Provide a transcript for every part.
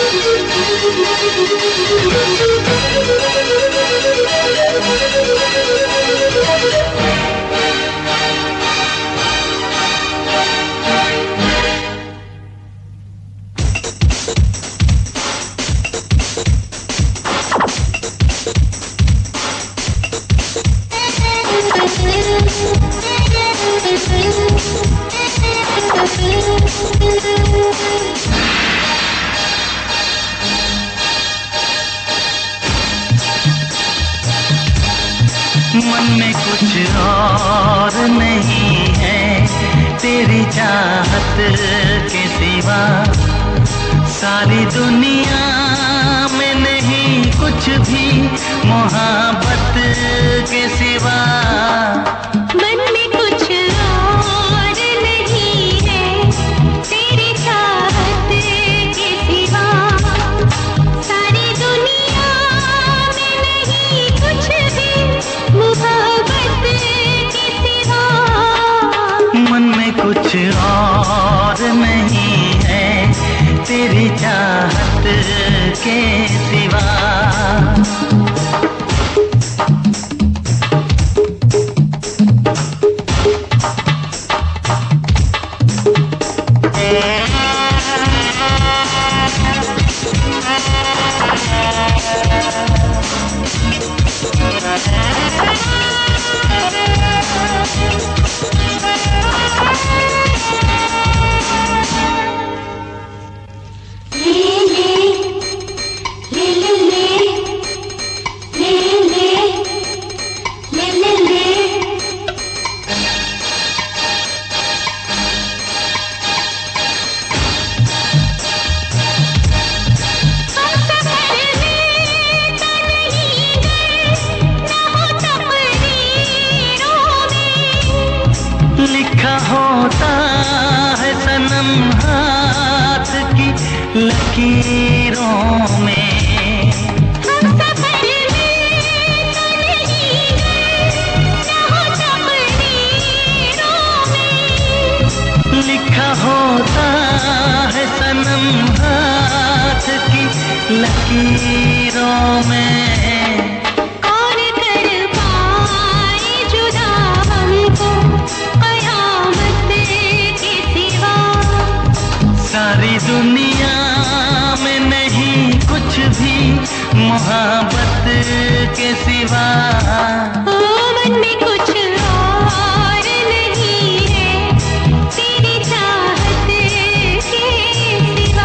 मन में कुछ और नहीं है तेरी चाहत के सिवा, सारी दुनिया में नहीं कुछ भी मोहब्बत के सिवा। मन में कुछ और नहीं है तेरी चाहत के सिवा, सारी दुनिया में नहीं कुछ भी मोहब्बत के सिवा। मन में कुछ और नहीं है तेरी चाहत के सिवा। लिखा होता है सनम हाथ की लकीरों में, हम सफर में तो नहीं गए ना हो तकदीरों में। लिखा होता है सनम हाथ की लकीरों में। सारी दुनिया में नहीं कुछ भी मोहब्बत के सिवा। मन में कुछ और नहीं है तेरी चाहत के सिवा।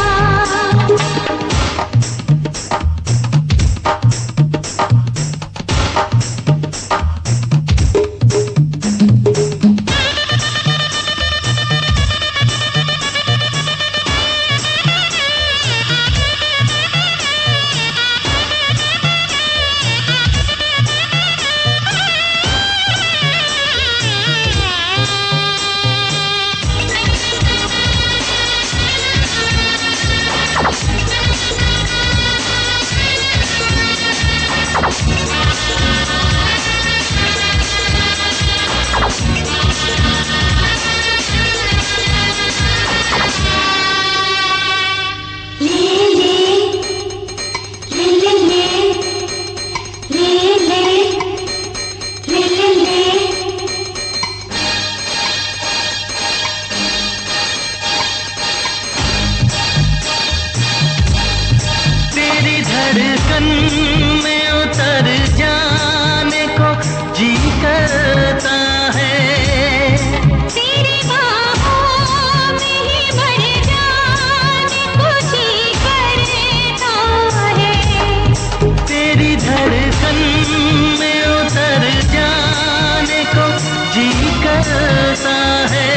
धड़कन में उतर जाने को जी करता है, तेरी बाहों में ही भर जाने को जी करता है। तेरी धड़कन में उतर जाने को जी करता है।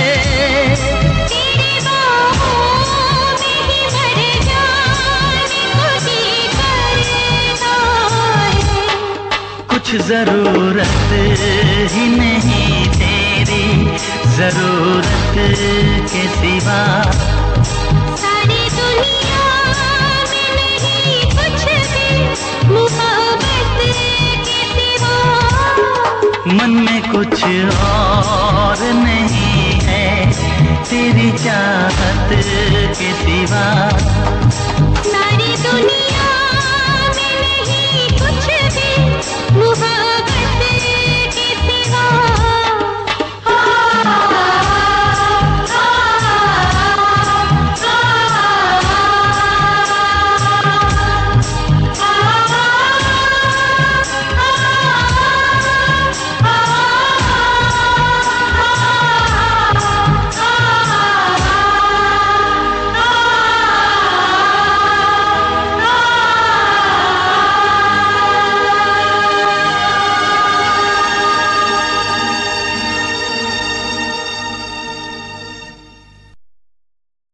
कुछ जरूरत ही नहीं तेरी जरूरत के सिवा। सारी दुनिया में नहीं कुछ भी मोहब्बत के सिवा। मन में कुछ और नहीं है तेरी चाहत के सिवा।